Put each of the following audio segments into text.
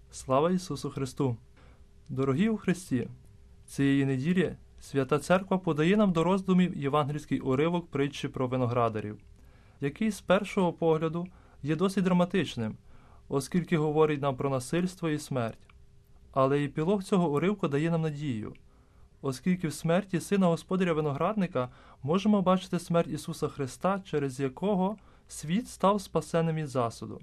Слава Ісусу Христу! Дорогі у Христі! Цієї неділі Свята Церква подає нам до роздумів євангельський уривок притчі про виноградарів, який з першого погляду є досить драматичним, оскільки говорить нам про насильство і смерть. Але епілог цього уривку дає нам надію, оскільки в смерті Сина Господаря Виноградника можемо бачити смерть Ісуса Христа, через якого світ став спасеним від засуду.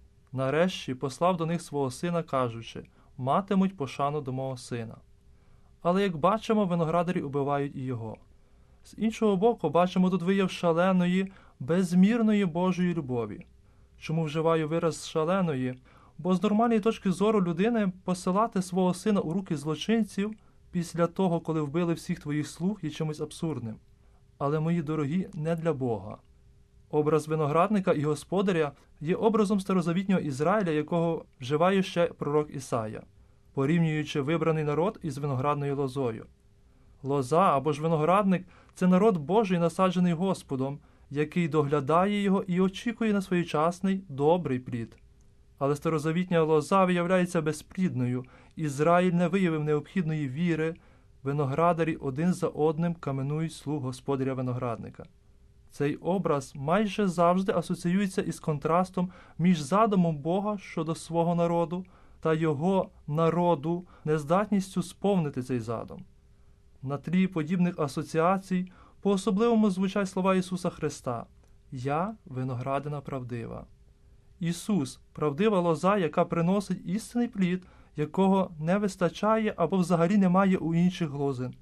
Нарешті послав до них свого Сина, кажучи: «Матимуть пошану до мого Сина». Але, як бачимо, виноградарі убивають і його. З іншого боку, бачимо тут вияв шаленої, безмірної Божої любові. Чому вживаю вираз «шаленої»? Бо з нормальної точки зору людини посилати свого сина у руки злочинців після того, коли вбили всіх твоїх слуг, є чимось абсурдним. Але, мої дорогі, не для Бога. Образ виноградника і господаря є образом старозавітнього Ізраїля, якого вживає ще пророк Ісая, порівнюючи вибраний народ із виноградною лозою. Лоза або ж виноградник – це народ Божий, насаджений Господом, який доглядає його і очікує на своєчасний, добрий плід. Але старозавітня лоза виявляється безплідною, Ізраїль не виявив необхідної віри, виноградарі один за одним каменують слуг господаря виноградника. Цей образ майже завжди асоціюється із контрастом між задумом Бога щодо свого народу та його народу нездатністю сповнити цей задум. На тлі подібних асоціацій по-особливому звучать слова Ісуса Христа: «Я – виноградина правдива». Ісус – правдива лоза, яка приносить істинний плід, якого не вистачає або взагалі немає у інших лозин.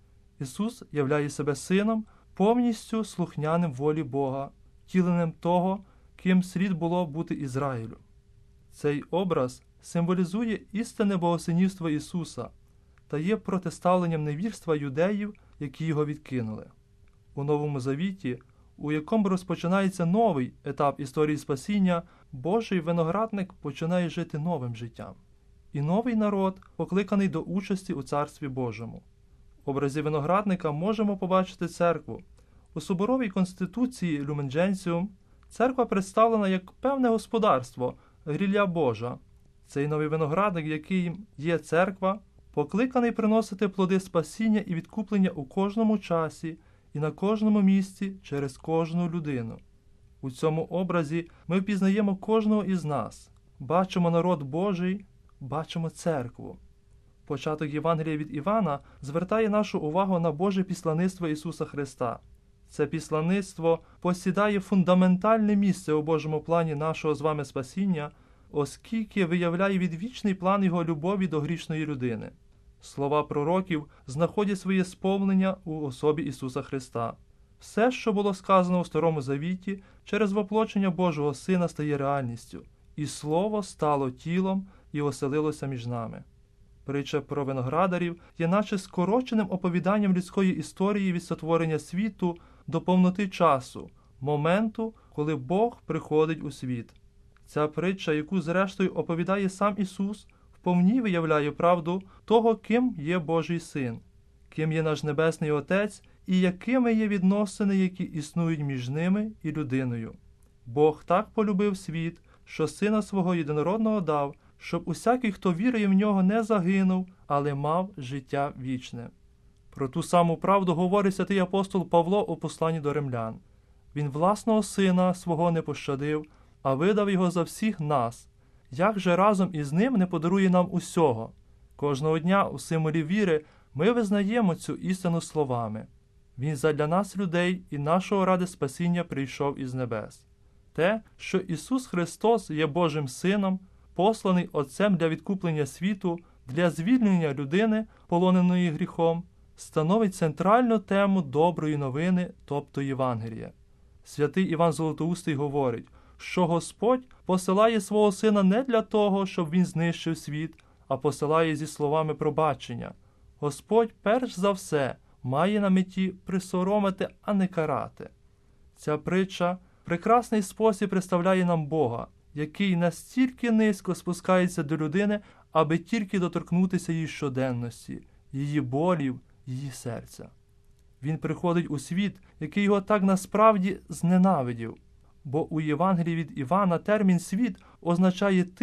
Ісус являє себе Сином, повністю слухняним волі Бога, втіленням того, ким слід було бути Ізраїлю. Цей образ символізує істинне богосинівство Ісуса та є протиставленням невірства юдеїв, які його відкинули. У Новому Завіті, у якому розпочинається новий етап історії спасіння, Божий виноградник починає жити новим життям. І новий народ покликаний до участі у Царстві Божому. В образі виноградника можемо побачити церкву. У соборовій конституції Lumen Gentium церква представлена як певне господарство, грілля Божа. Цей новий виноградник, який є церква, покликаний приносити плоди спасіння і відкуплення у кожному часі і на кожному місці через кожну людину. У цьому образі ми впізнаємо кожного із нас, бачимо народ Божий, бачимо церкву. Початок Євангелія від Івана звертає нашу увагу на Боже післаництво Ісуса Христа. Це післаництво посідає фундаментальне місце у Божому плані нашого з вами спасіння, оскільки виявляє відвічний план Його любові до грішної людини. Слова пророків знаходять своє сповнення у особі Ісуса Христа. Все, що було сказано у Старому Завіті, через воплочення Божого Сина стає реальністю, і Слово стало тілом і оселилося між нами. Притча про виноградарів є наче скороченим оповіданням людської історії від сотворення світу до повноти часу, моменту, коли Бог приходить у світ. Ця притча, яку зрештою оповідає сам Ісус, вповні виявляє правду того, ким є Божий Син, ким є наш Небесний Отець і якими є відносини, які існують між ними і людиною. Бог так полюбив світ, що Сина Свого Єдинородного дав, щоб усякий, хто вірує в Нього, не загинув, але мав життя вічне. Про ту саму правду говорить святий апостол Павло у посланні до римлян. Він власного Сина Свого не пощадив, а видав Його за всіх нас. Як же разом із Ним не подарує нам усього? Кожного дня у символі віри ми визнаємо цю істину словами. Він задля нас, людей, і нашого ради спасіння прийшов із небес. Те, що Ісус Христос є Божим Сином, посланий Отцем для відкуплення світу, для звільнення людини, полоненої гріхом, становить центральну тему доброї новини, тобто Євангелія. Святий Іван Золотоустий говорить, що Господь посилає свого Сина не для того, щоб Він знищив світ, а посилає зі словами пробачення. Господь, перш за все, має на меті присоромити, а не карати. Ця притча – прекрасний спосіб представляє нам Бога, який настільки низько спускається до людини, аби тільки доторкнутися її щоденності, її болів, її серця. Він приходить у світ, який його так насправді зненавидів. Бо у Євангелії від Івана термін «світ» означає тих,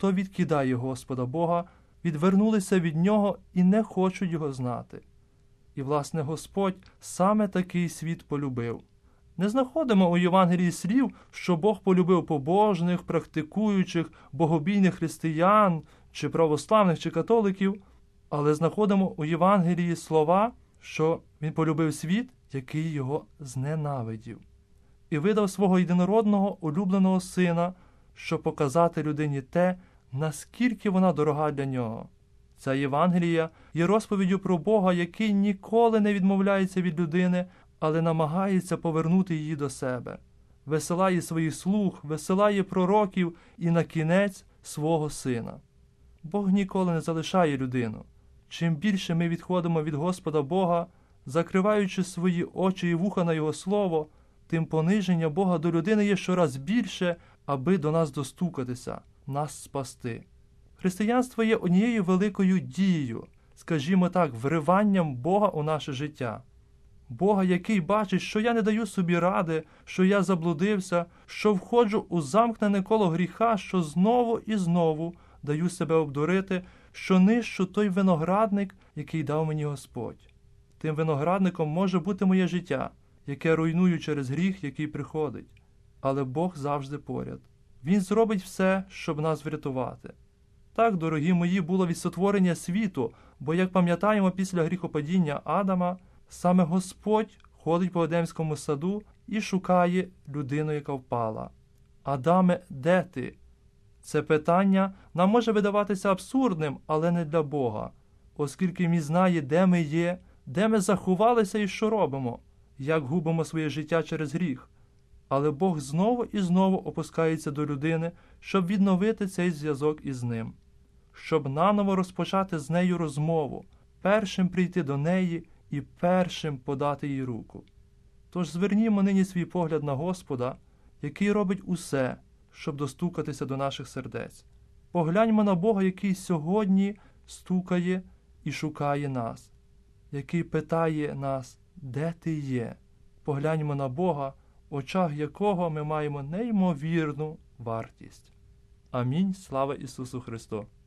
хто відкидає Господа Бога, відвернулися від Нього і не хочуть Його знати. І, власне, Господь саме такий світ полюбив. Не знаходимо у Євангелії слів, що Бог полюбив побожних, практикуючих, богобійних християн, чи православних, чи католиків, але знаходимо у Євангелії слова, що Він полюбив світ, який Його зненавидів. І видав свого єдинородного улюбленого Сина, щоб показати людині те, наскільки вона дорога для Нього. Ця Євангелія є розповіддю про Бога, який ніколи не відмовляється від людини, але намагається повернути її до себе. Висилає своїх слуг, висилає пророків і на кінець свого Сина. Бог ніколи не залишає людину. Чим більше ми відходимо від Господа Бога, закриваючи свої очі і вуха на Його Слово, тим пониження Бога до людини є щораз більше, аби до нас достукатися, нас спасти. Християнство є однією великою дією, скажімо так, вриванням Бога у наше життя. Бога, який бачить, що я не даю собі ради, що я заблудився, що входжу у замкнене коло гріха, що знову і знову даю себе обдурити, що нищу той виноградник, який дав мені Господь. Тим виноградником може бути моє життя, яке руйную через гріх, який приходить. Але Бог завжди поряд. Він зробить все, щоб нас врятувати. Так, дорогі мої, було від сотворення світу, бо, як пам'ятаємо, після гріхопадіння Адама, саме Господь ходить по Едемському саду і шукає людину, яка впала. Адаме, де ти? Це питання нам може видаватися абсурдним, але не для Бога, оскільки Він знає, де ми є, де ми заховалися і що робимо, як губимо своє життя через гріх. Але Бог знову і знову опускається до людини, щоб відновити цей зв'язок із ним, щоб наново розпочати з нею розмову, першим прийти до неї і першим подати їй руку. Тож звернімо нині свій погляд на Господа, який робить усе, щоб достукатися до наших сердець. Погляньмо на Бога, який сьогодні стукає і шукає нас, який питає нас, де ти є. Погляньмо на Бога, в очах якого ми маємо неймовірну вартість. Амінь. Слава Ісусу Христу!